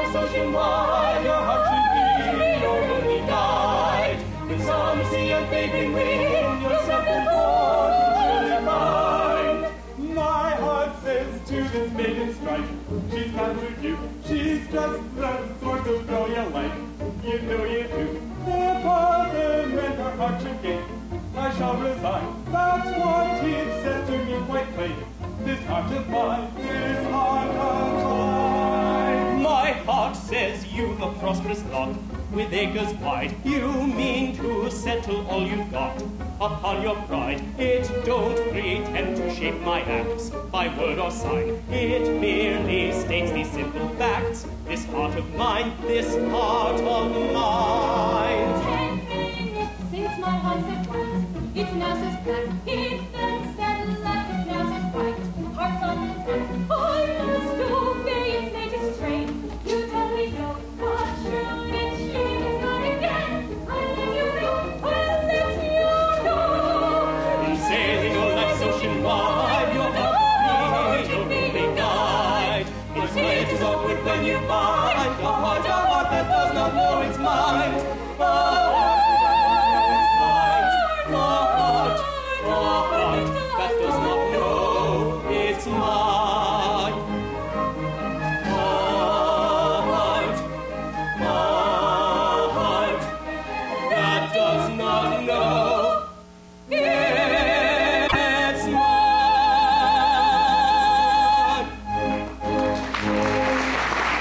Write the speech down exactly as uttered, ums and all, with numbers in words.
lies ocean-wide, your heart should be your only guide. With some sea and fading wind, yourself and born will surely find. My heart says to this maiden strike, she's captured you, she's just the sort of girl you like. You know you do. The parliament her heart should gain, I shall resign. That's what he said to me quite plain. This heart of mine, this heart of mine. My heart says you've a prosperous lot, with acres wide. You mean to settle all you've got upon your pride. It don't pretend to shape my acts by word or sign. It merely states these simple facts. This heart of mine, this heart of mine. Ten minutes since my heart said white, it now says black. It then said left, it now says right. Heart's on the track. I must obey its native strain. You tell me so, but should it change its mind again? I'll let you know, I'll let you know. In sailing your life's ocean wide, your heart will be your only guide. Its weight is awkward when you find a heart, a heart that does not know its mind.